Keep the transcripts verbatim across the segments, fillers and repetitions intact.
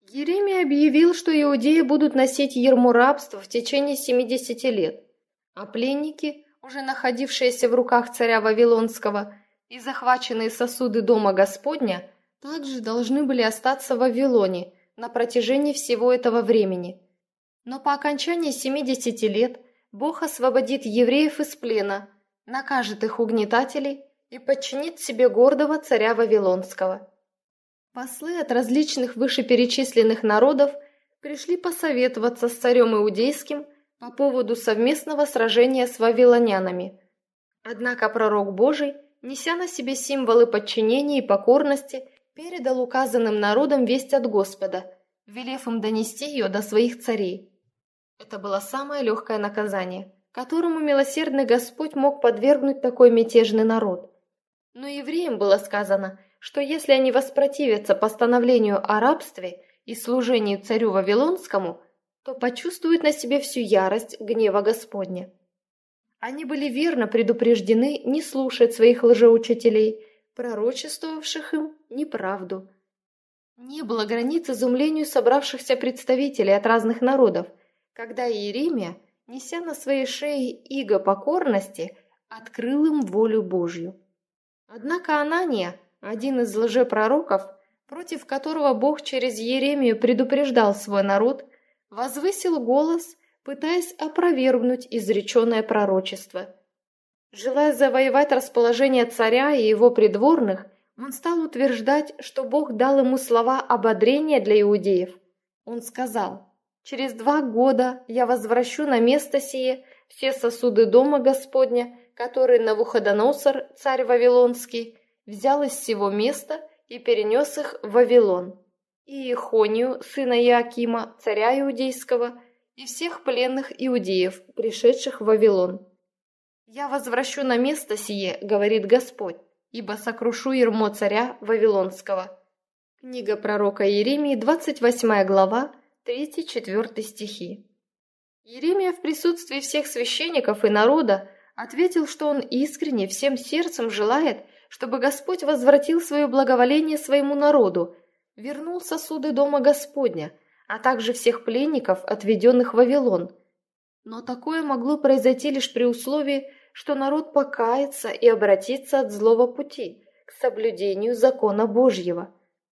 Иеремия объявил, что иудеи будут носить ярмо рабства в течение семидесяти лет, а пленники, уже находившиеся в руках царя Вавилонского, и захваченные сосуды Дома Господня, также должны были остаться в Вавилоне на протяжении всего этого времени. Но по окончании семидесяти лет Бог освободит евреев из плена, накажет их угнетателей и подчинит себе гордого царя Вавилонского. Послы от различных вышеперечисленных народов пришли посоветоваться с царем Иудейским по поводу совместного сражения с вавилонянами. Однако пророк Божий, неся на себе символы подчинения и покорности, передал указанным народам весть от Господа, велев им донести ее до своих царей. Это было самое легкое наказание, которому милосердный Господь мог подвергнуть такой мятежный народ. Но евреям было сказано, что если они воспротивятся постановлению о рабстве и служении царю Вавилонскому, то почувствуют на себе всю ярость гнева Господня. Они были верно предупреждены не слушать своих лжеучителей, пророчествовавших им неправду. Не было границ изумлению собравшихся представителей от разных народов, когда Иеремия, неся на своей шее иго покорности, открыл им волю Божью. Однако Анания, один из лжепророков, против которого Бог через Иеремию предупреждал свой народ, возвысил голос, пытаясь опровергнуть изреченное пророчество. Желая завоевать расположение царя и его придворных, он стал утверждать, что Бог дал ему слова ободрения для иудеев. Он сказал: «Через два года я возвращу на место сие все сосуды Дома Господня, которые Навуходоносор, царь Вавилонский, взял из сего места и перенес их в Вавилон, и Ихонию, сына Иоакима, царя Иудейского, и всех пленных иудеев, пришедших в Вавилон. Я возвращу на место сие, говорит Господь, ибо сокрушу ярмо царя Вавилонского». Книга пророка Иеремии, двадцать восьмая глава, третий-четвертый стихи. Иеремия в присутствии всех священников и народа ответил, что он искренне всем сердцем желает, чтобы Господь возвратил свое благоволение своему народу, вернул сосуды Дома Господня, а также всех пленников, отведенных в Вавилон. Но такое могло произойти лишь при условии, что народ покается и обратится от злого пути к соблюдению закона Божьего.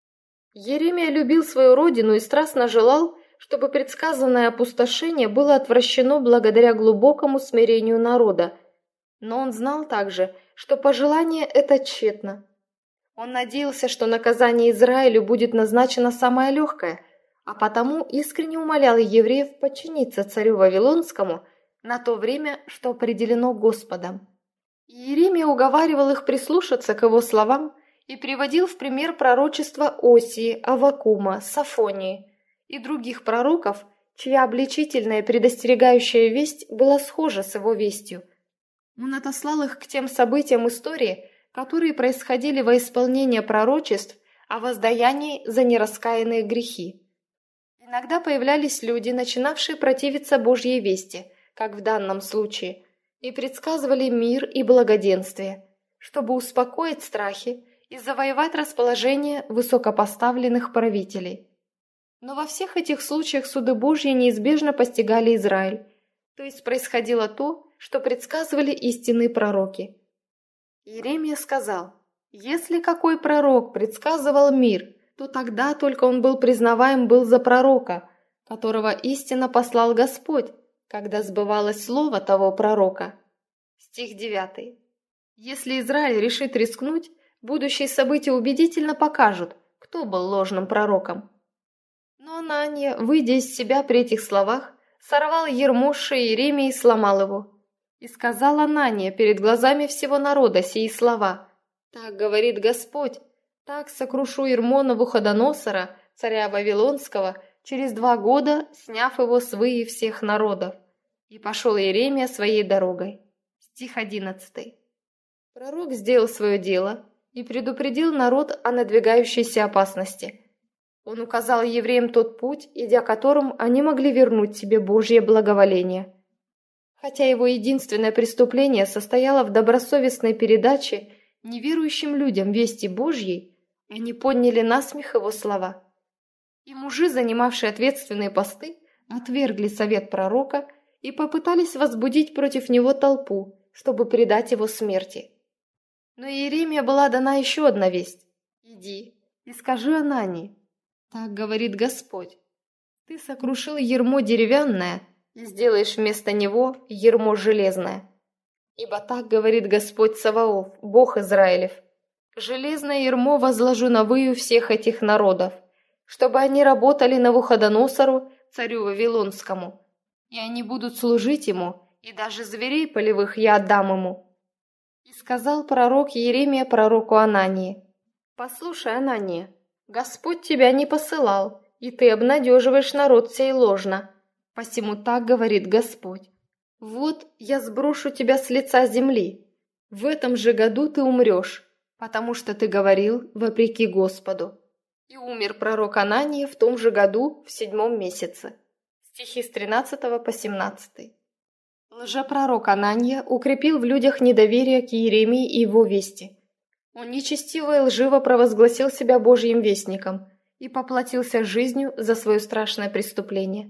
Иеремия любил свою родину и страстно желал, чтобы предсказанное опустошение было отвращено благодаря глубокому смирению народа. Но он знал также, что пожелание это тщетно. Он надеялся, что наказание Израилю будет назначено самое легкое, а потому искренне умолял евреев подчиниться царю Вавилонскому на то время, что определено Господом. Иеремия уговаривал их прислушаться к его словам и приводил в пример пророчества Осии, Аввакума, Сафонии и других пророков, чья обличительная предостерегающая весть была схожа с его вестью. Он отослал их к тем событиям истории, которые происходили во исполнение пророчеств о воздаянии за нераскаянные грехи. Иногда появлялись люди, начинавшие противиться Божьей вести, как в данном случае, и предсказывали мир и благоденствие, чтобы успокоить страхи и завоевать расположение высокопоставленных правителей. Но во всех этих случаях суды Божьи неизбежно постигали Израиль, то есть происходило то, что предсказывали истинные пророки. Иеремия сказал: «Если какой пророк предсказывал мир, то тогда только он был признаваем был за пророка, которого истинно послал Господь, когда сбывалось слово того пророка». Стих девятый. Если Израиль решит рискнуть, будущие события убедительно покажут, кто был ложным пророком. Но Анания, выйдя из себя при этих словах, сорвал ярмо с шеи Иеремии и сломал его. И сказал Анания перед глазами всего народа сии слова: «Так говорит Господь, так сокрушу ярмо Навуходоносора, царя Вавилонского, через два года, сняв его с выи всех народов». И пошел Иеремия своей дорогой. Стих одиннадцатый. Пророк сделал свое дело и предупредил народ о надвигающейся опасности. Он указал евреям тот путь, идя которым они могли вернуть себе Божье благоволение. Хотя его единственное преступление состояло в добросовестной передаче неверующим людям вести Божьей, они подняли насмех его слова. И мужи, занимавшие ответственные посты, отвергли совет пророка и попытались возбудить против него толпу, чтобы предать его смерти. Но Иеремии была дана еще одна весть. «Иди и скажи Анании, так говорит Господь, ты сокрушил ярмо деревянное и сделаешь вместо него ярмо железное. Ибо так говорит Господь Саваоф, Бог Израилев, железное ярмо возложу на выю всех этих народов, чтобы они работали Навуходоносору, царю Вавилонскому, и они будут служить ему, и даже зверей полевых я отдам ему». И сказал пророк Иеремия пророку Анании: «Послушай, Анания, Господь тебя не посылал, и ты обнадеживаешь народ сей ложно. Посему так говорит Господь: вот я сброшу тебя с лица земли. В этом же году ты умрешь, потому что ты говорил вопреки Господу». И умер пророк Анания в том же году, в седьмом месяце. Стихи с тринадцатого по семнадцатый. Лжепророк Анания укрепил в людях недоверие к Иеремии и его вести. Он нечестиво и лживо провозгласил себя Божьим вестником и поплатился жизнью за свое страшное преступление.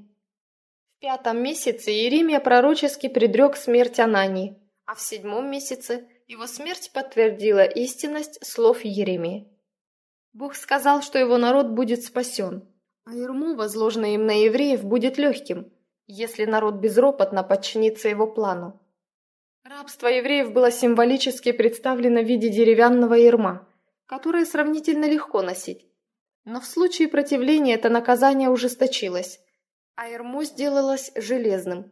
В пятом месяце Иеремия пророчески предрек смерть Анании, а в седьмом месяце его смерть подтвердила истинность слов Иеремии. Бог сказал, что его народ будет спасен, а ярмо, возложенное им на евреев, будет легким, если народ безропотно подчинится его плану. Рабство евреев было символически представлено в виде деревянного ярма, которое сравнительно легко носить. Но в случае противления это наказание ужесточилось, а ярмо сделалось железным.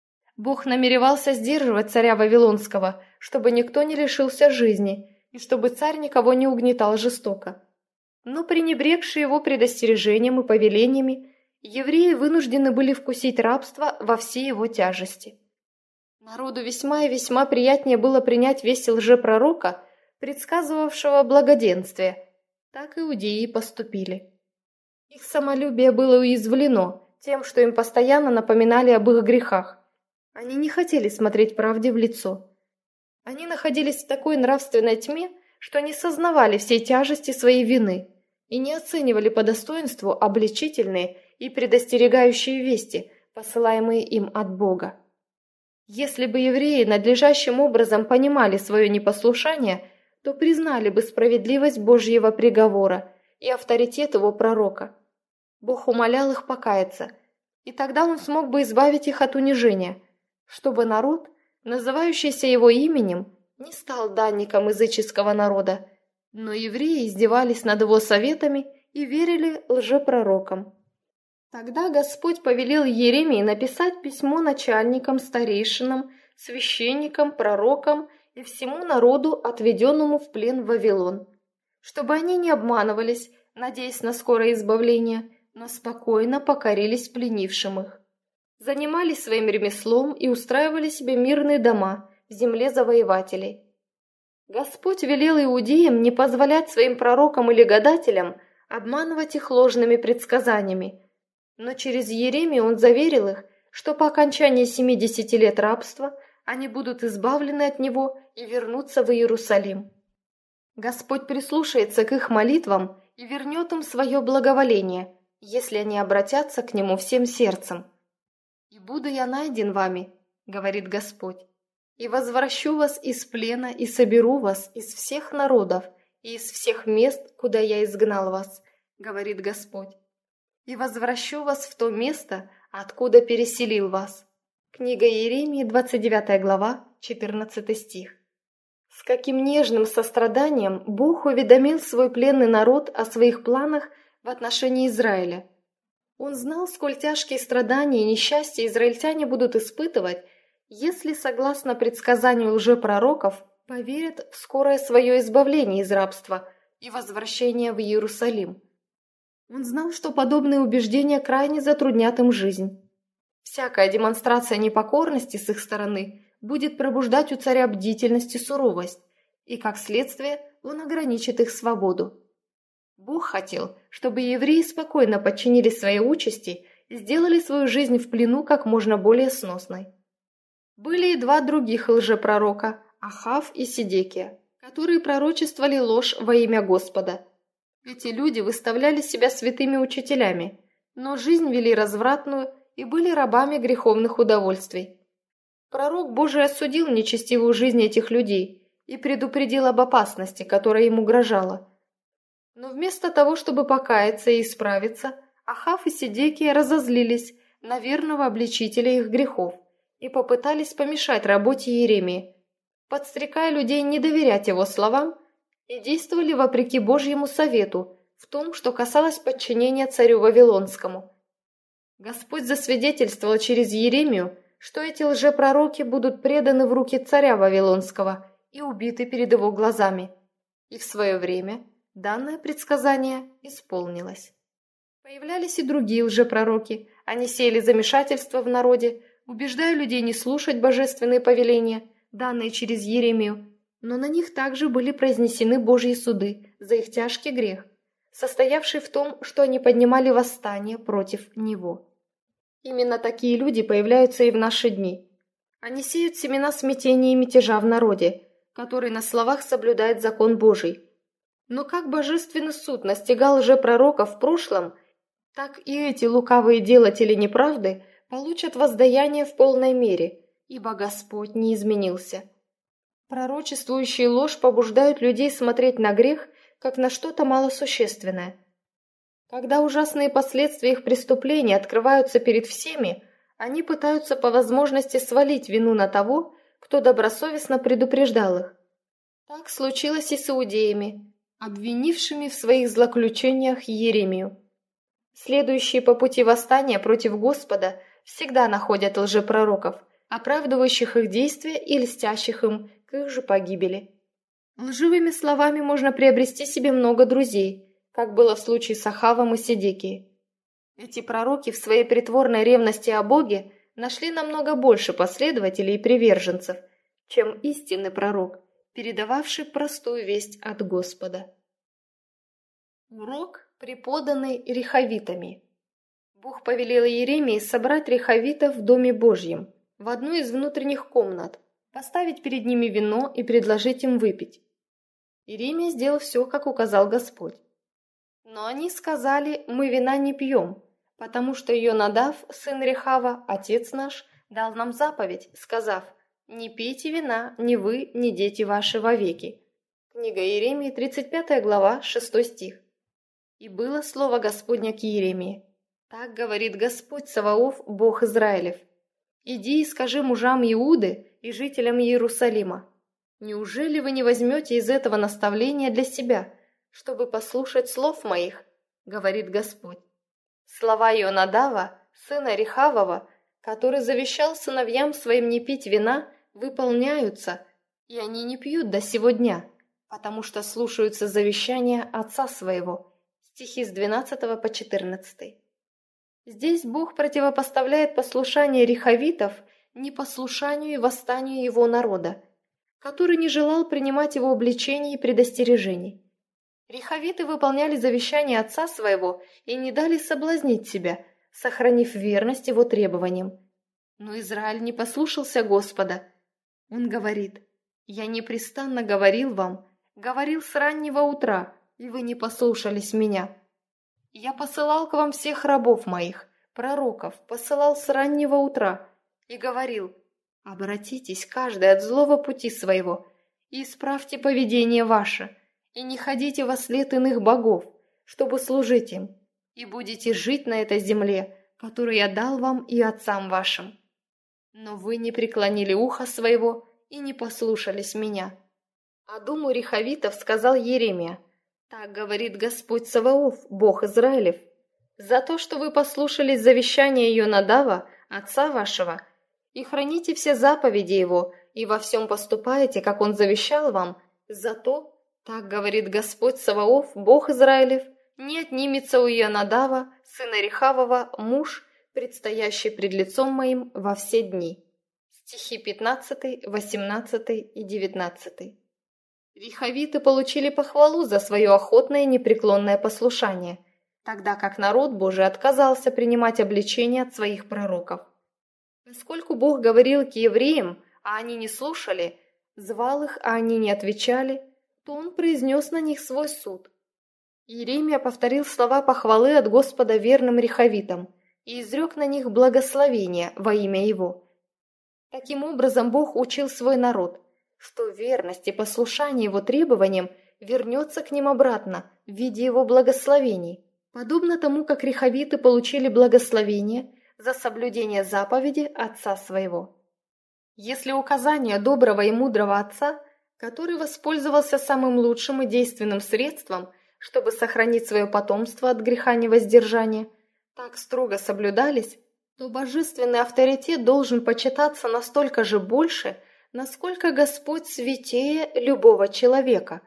Бог намеревался сдерживать царя Вавилонского, чтобы никто не лишился жизни и чтобы царь никого не угнетал жестоко. Но пренебрегшие его предостережением и повелениями, евреи вынуждены были вкусить рабство во всей его тяжести. Народу весьма и весьма приятнее было принять весть лжепророка, предсказывавшего благоденствие. Так иудеи поступили. Их самолюбие было уязвлено тем, что им постоянно напоминали об их грехах. Они не хотели смотреть правде в лицо. Они находились в такой нравственной тьме, что не сознавали всей тяжести своей вины и не оценивали по достоинству обличительные и предостерегающие вести, посылаемые им от Бога. Если бы евреи надлежащим образом понимали свое непослушание, то признали бы справедливость Божьего приговора и авторитет его пророка. Бог умолял их покаяться, и тогда он смог бы избавить их от унижения, чтобы народ, называющийся его именем, не стал данником языческого народа, но евреи издевались над его советами и верили лжепророкам. Тогда Господь повелел Иеремии написать письмо начальникам, старейшинам, священникам, пророкам и всему народу, отведенному в плен в Вавилон, чтобы они не обманывались, надеясь на скорое избавление, но спокойно покорились пленившим их, занимались своим ремеслом и устраивали себе мирные дома в земле завоевателей. Господь велел иудеям не позволять своим пророкам или гадателям обманывать их ложными предсказаниями, но через Иеремию он заверил их, что по окончании семидесяти лет рабства они будут избавлены от него и вернутся в Иерусалим. Господь прислушается к их молитвам и вернет им свое благоволение, если они обратятся к нему всем сердцем. «И буду я найден вами, — говорит Господь, — и возвращу вас из плена и соберу вас из всех народов и из всех мест, куда я изгнал вас, — говорит Господь, и возвращу вас в то место, откуда переселил вас». Книга Иеремии, двадцать девятая глава, четырнадцатый стих. С каким нежным состраданием Бог уведомил свой пленный народ о своих планах в отношении Израиля. Он знал, сколь тяжкие страдания и несчастья израильтяне будут испытывать, если, согласно предсказанию лжепророков, поверят в скорое свое избавление из рабства и возвращение в Иерусалим. Он знал, что подобные убеждения крайне затруднят им жизнь. Всякая демонстрация непокорности с их стороны будет пробуждать у царя бдительность и суровость, и, как следствие, он ограничит их свободу. Бог хотел, чтобы евреи спокойно подчинились своей участи и сделали свою жизнь в плену как можно более сносной. Были и два других лжепророка, Ахав и Сидекия, которые пророчествовали ложь во имя Господа. Эти люди выставляли себя святыми учителями, но жизнь вели развратную и были рабами греховных удовольствий. Пророк Божий осудил нечестивую жизнь этих людей и предупредил об опасности, которая им угрожала. Но вместо того, чтобы покаяться и исправиться, Ахав и Седекия разозлились на верного обличителя их грехов и попытались помешать работе Иеремии, подстрекая людей не доверять его словам, и действовали вопреки Божьему совету в том, что касалось подчинения царю Вавилонскому. Господь засвидетельствовал через Иеремию, что эти лжепророки будут преданы в руки царя Вавилонского и убиты перед его глазами. И в свое время данное предсказание исполнилось. Появлялись и другие лжепророки, они сеяли замешательство в народе, убеждая людей не слушать божественные повеления, данные через Иеремию, но на них также были произнесены Божьи суды за их тяжкий грех, состоявший в том, что они поднимали восстание против него. Именно такие люди появляются и в наши дни. Они сеют семена смятения и мятежа в народе, который на словах соблюдает закон Божий. Но как божественный суд настигал лжепророков в прошлом, так и эти лукавые делатели неправды получат воздаяние в полной мере, ибо Господь не изменился. Пророчествующие ложь побуждают людей смотреть на грех, как на что-то малосущественное. Когда ужасные последствия их преступлений открываются перед всеми, они пытаются по возможности свалить вину на того, кто добросовестно предупреждал их. Так случилось и с иудеями, обвинившими в своих злоключениях Иеремию. Следующие по пути восстания против Господа всегда находят лжепророков, оправдывающих их действия и льстящих им к их же погибели. Лживыми словами можно приобрести себе много друзей, как было в случае с Ахавом и Седекией. Эти пророки в своей притворной ревности о Боге нашли намного больше последователей и приверженцев, чем истинный пророк, передававший простую весть от Господа. Урок, преподанный рехавитами. Бог повелел Иеремии собрать рехавитов в Доме Божьем, в одну из внутренних комнат, поставить перед ними вино и предложить им выпить. Иеремия сделал все, как указал Господь. Но они сказали: «Мы вина не пьем, потому что Йонадав, сын Рехава, отец наш, дал нам заповедь, сказав: не пейте вина, ни вы, ни дети ваши вовеки». Книга Иеремии, тридцать пятая глава, шестой стих. «И было слово Господня к Иеремии: так говорит Господь Саваоф, Бог Израилев: иди и скажи мужам Иуды и жителям Иерусалима: неужели вы не возьмете из этого наставления для себя, чтобы послушать слов моих, говорит Господь. Слова Йонадава, сына Рехавова, который завещал сыновьям своим не пить вина, выполняются, и они не пьют до сего дня, потому что слушаются завещания отца своего». Стихи с двенадцатого по четырнадцатый. Здесь Бог противопоставляет послушание рехавитов непослушанию и восстанию его народа, который не желал принимать его обличений и предостережений. Рехавиты выполняли завещание отца своего и не дали соблазнить себя, сохранив верность его требованиям. Но Израиль не послушался Господа. Он говорит: «Я непрестанно говорил вам, говорил с раннего утра, и вы не послушались меня. Я посылал к вам всех рабов моих, пророков, посылал с раннего утра, и говорил: обратитесь каждый от злого пути своего, и исправьте поведение ваше, и не ходите во след иных богов, чтобы служить им, и будете жить на этой земле, которую я дал вам и отцам вашим. Но вы не преклонили ухо своего и не послушались меня». А дому рехавитов сказал Иеремия: «Так говорит Господь Саваоф, Бог Израилев: за то, что вы послушались завещания Йонадава, отца вашего, и храните все заповеди его, и во всем поступаете, как он завещал вам, за то, так говорит Господь Саваоф, Бог Израилев, не отнимется у Йонадава, сына Рехавова, муж, предстоящий пред лицом моим во все дни». Стихи пятнадцатый, восемнадцатый и девятнадцатый. Рехавиты получили похвалу за свое охотное и непреклонное послушание, тогда как народ Божий отказался принимать обличения от своих пророков. Поскольку Бог говорил к евреям, а они не слушали, звал их, а они не отвечали, то Он произнес на них свой суд. Иеремия повторил слова похвалы от Господа верным рехавитам и изрек на них благословение во имя Его. Таким образом, Бог учил свой народ, что верность и послушание Его требованиям вернется к ним обратно в виде Его благословений, подобно тому, как рехавиты получили благословение за соблюдение заповеди Отца своего. Если указание доброго и мудрого Отца, который воспользовался самым лучшим и действенным средством, чтобы сохранить свое потомство от греха невоздержания, так строго соблюдались, то божественный авторитет должен почитаться настолько же больше, насколько Господь святее любого человека.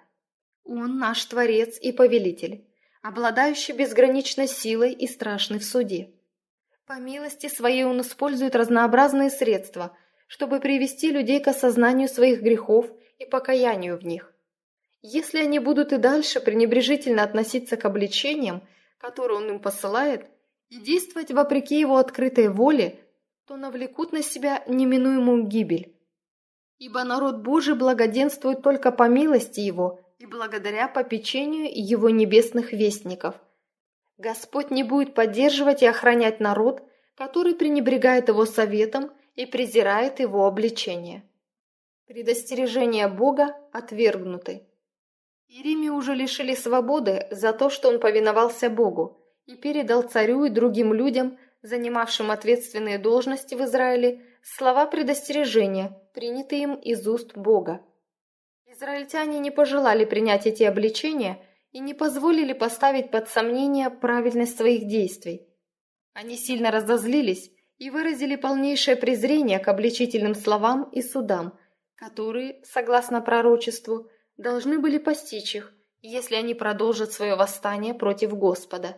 Он наш Творец и Повелитель, обладающий безграничной силой и страшный в суде. По милости своей Он использует разнообразные средства, чтобы привести людей к осознанию своих грехов и покаянию в них. Если они будут и дальше пренебрежительно относиться к обличениям, которые Он им посылает, и действовать вопреки Его открытой воле, то навлекут на себя неминуемую гибель. Ибо народ Божий благоденствует только по милости Его и благодаря попечению Его небесных вестников. Господь не будет поддерживать и охранять народ, который пренебрегает Его советом и презирает Его обличение. Предостережение Бога отвергнуты. Иеремию уже лишили свободы за то, что он повиновался Богу и передал царю и другим людям, занимавшим ответственные должности в Израиле, слова предостережения, принятые им из уст Бога. Израильтяне не пожелали принять эти обличения и не позволили поставить под сомнение правильность своих действий. Они сильно разозлились и выразили полнейшее презрение к обличительным словам и судам, которые, согласно пророчеству, должны были постичь их, если они продолжат свое восстание против Господа.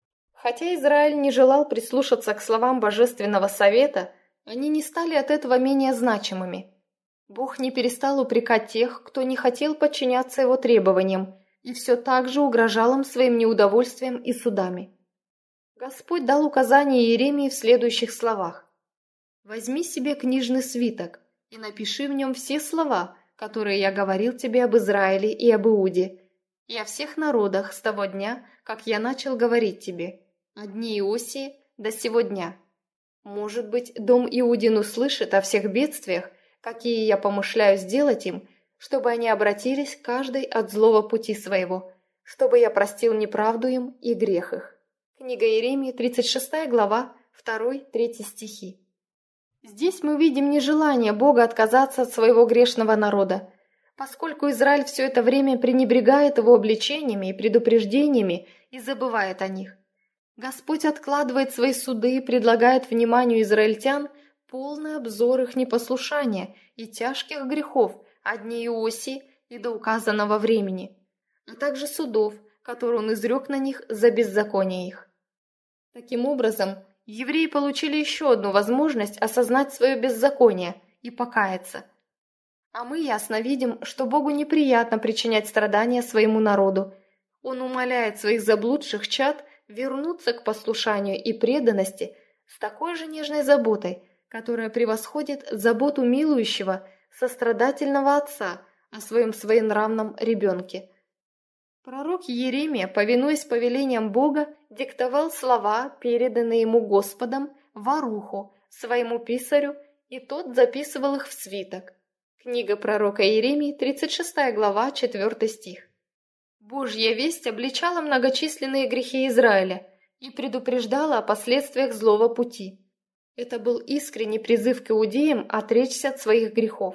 Хотя Израиль не желал прислушаться к словам Божественного Совета, они не стали от этого менее значимыми. Бог не перестал упрекать тех, кто не хотел подчиняться Его требованиям, и все так же угрожал им своим неудовольствием и судами. Господь дал указание Иеремии в следующих словах: «Возьми себе книжный свиток и напиши в нем все слова, которые я говорил тебе об Израиле и об Иуде, и о всех народах с того дня, как я начал говорить тебе, от дней Иосии до сего дня. Может быть, дом Иудин услышит о всех бедствиях, какие я помышляю сделать им, чтобы они обратились каждый от злого пути своего, чтобы я простил неправду им и грех их». Книга Иеремии, тридцать шестая глава, второй-третий стихи. Здесь мы видим нежелание Бога отказаться от своего грешного народа. Поскольку Израиль все это время пренебрегает его обличениями и предупреждениями и забывает о них, Господь откладывает свои суды и предлагает вниманию израильтян полный обзор их непослушания и тяжких грехов от дней Иосии и до указанного времени, а также судов, которые Он изрек на них за беззаконие их. Таким образом, евреи получили еще одну возможность осознать свое беззаконие и покаяться. А мы ясно видим, что Богу неприятно причинять страдания своему народу. Он умоляет своих заблудших чад вернуться к послушанию и преданности с такой же нежной заботой, которая превосходит заботу милующего, сострадательного отца о своем своенравном ребенке. Пророк Иеремия, повинуясь повелениям Бога, диктовал слова, переданные ему Господом, Варуху, своему писарю, и тот записывал их в свиток. Книга пророка Иеремии, тридцать шестая глава, четвёртый стих. Божья весть обличала многочисленные грехи Израиля и предупреждала о последствиях злого пути. Это был искренний призыв к иудеям отречься от своих грехов.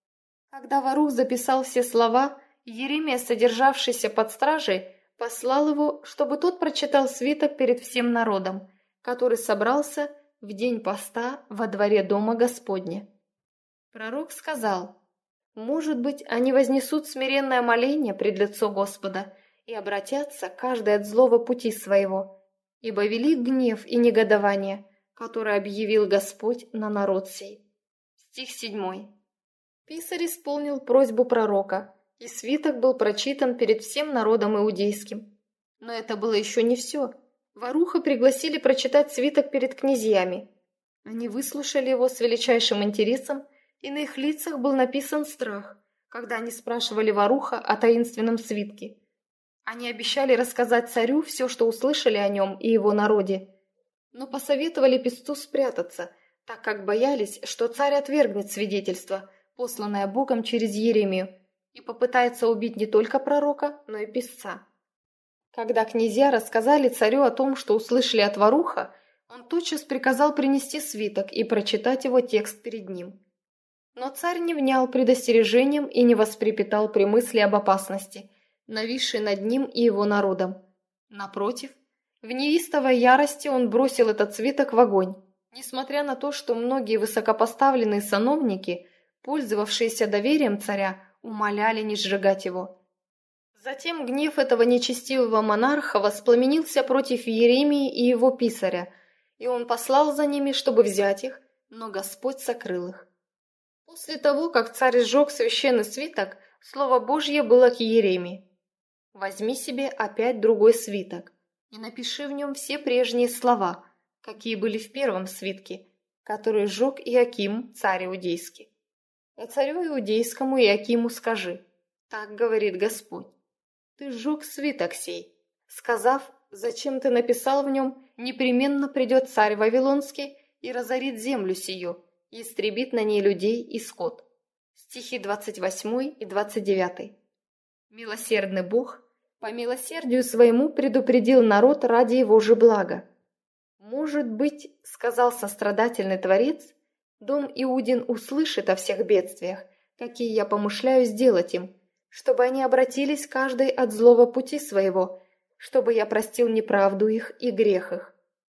Когда Варух записал все слова, Иеремия, содержавшийся под стражей, послал его, чтобы тот прочитал свиток перед всем народом, который собрался в день поста во дворе дома Господня. Пророк сказал: «Может быть, они вознесут смиренное моление пред лицо Господа и обратятся каждый от злого пути своего, ибо велик гнев и негодование, который объявил Господь на народ сей». Стих седьмой. Писарь исполнил просьбу пророка, и свиток был прочитан перед всем народом иудейским. Но это было еще не все. Варуха пригласили прочитать свиток перед князьями. Они выслушали его с величайшим интересом, и на их лицах был написан страх, когда они спрашивали Варуха о таинственном свитке. Они обещали рассказать царю все, что услышали о нем и его народе, но посоветовали песцу спрятаться, так как боялись, что царь отвергнет свидетельство, посланное Богом через Иеремию, и попытается убить не только пророка, но и песца. Когда князья рассказали царю о том, что услышали от воруха, он тотчас приказал принести свиток и прочитать его текст перед ним. Но царь не внял предостережением и не воспрепятал при мысли об опасности, нависшей над ним и его народом. Напротив, в неистовой ярости он бросил этот свиток в огонь, несмотря на то, что многие высокопоставленные сановники, пользовавшиеся доверием царя, умоляли не сжигать его. Затем гнев этого нечестивого монарха воспламенился против Иеремии и его писаря, и он послал за ними, чтобы взять их, но Господь сокрыл их. После того, как царь сжег священный свиток, слово Божье было к Иеремии: «Возьми себе опять другой свиток и напиши в нем все прежние слова, какие были в первом свитке, который сжег Иаким, царь иудейский. А царю иудейскому Иакиму скажи: так говорит Господь: ты сжег свиток сей, сказав, зачем ты написал в нем: непременно придет царь Вавилонский и разорит землю сию, и истребит на ней людей и скот». Стихи двадцать восьмой и двадцать девятый. Милосердный Бог по милосердию своему предупредил народ ради его же блага. «Может быть, — сказал сострадательный Творец, — дом Иудин услышит о всех бедствиях, какие я помышляю сделать им, чтобы они обратились каждый от злого пути своего, чтобы я простил неправду их и грех их».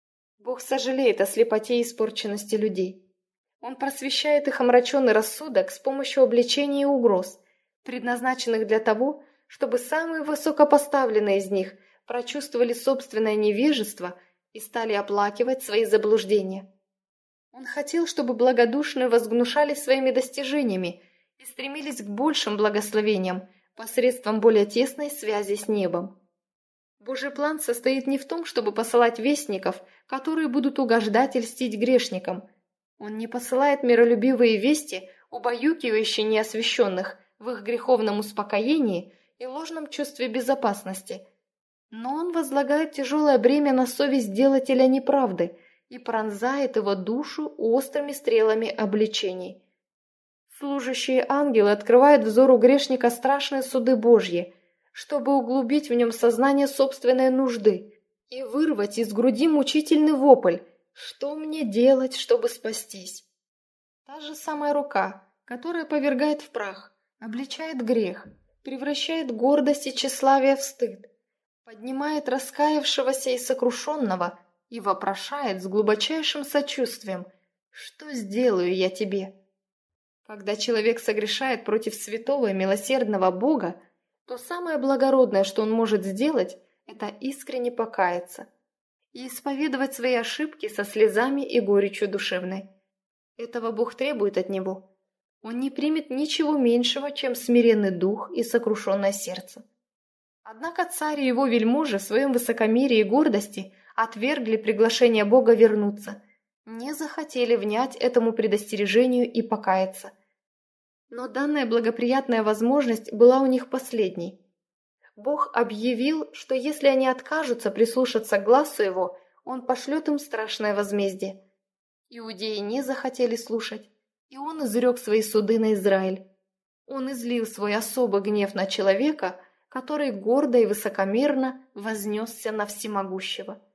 Бог сожалеет о слепоте и испорченности людей. Он просвещает их омраченный рассудок с помощью обличений и угроз, предназначенных для того, чтобы самые высокопоставленные из них прочувствовали собственное невежество и стали оплакивать свои заблуждения. Он хотел, чтобы благодушные возгнушались своими достижениями и стремились к большим благословениям посредством более тесной связи с небом. Божий план состоит не в том, чтобы посылать вестников, которые будут угождать и льстить грешникам. Он не посылает миролюбивые вести, убаюкивающие неосвященных в их греховном успокоении и ложном чувстве безопасности. Но он возлагает тяжелое бремя на совесть делателя неправды и пронзает его душу острыми стрелами обличений. Служащие ангелы открывают взору грешника страшные суды Божьи, чтобы углубить в нем сознание собственной нужды и вырвать из груди мучительный вопль: «Что мне делать, чтобы спастись?» Та же самая рука, которая повергает в прах, обличает грех, превращает гордость и тщеславие в стыд, поднимает раскаявшегося и сокрушенного и вопрошает с глубочайшим сочувствием: «Что сделаю я тебе?» Когда человек согрешает против святого и милосердного Бога, то самое благородное, что он может сделать, это искренне покаяться и исповедовать свои ошибки со слезами и горечью душевной. Этого Бог требует от него. Он не примет ничего меньшего, чем смиренный дух и сокрушенное сердце. Однако царь и его вельможи в своем высокомерии и гордости отвергли приглашение Бога вернуться, не захотели внять этому предостережению и покаяться. Но данная благоприятная возможность была у них последней. Бог объявил, что если они откажутся прислушаться к глазу его, он пошлет им страшное возмездие. Иудеи не захотели слушать, и он изрек свои суды на Израиль. Он излил свой особый гнев на человека, который гордо и высокомерно вознесся на всемогущего.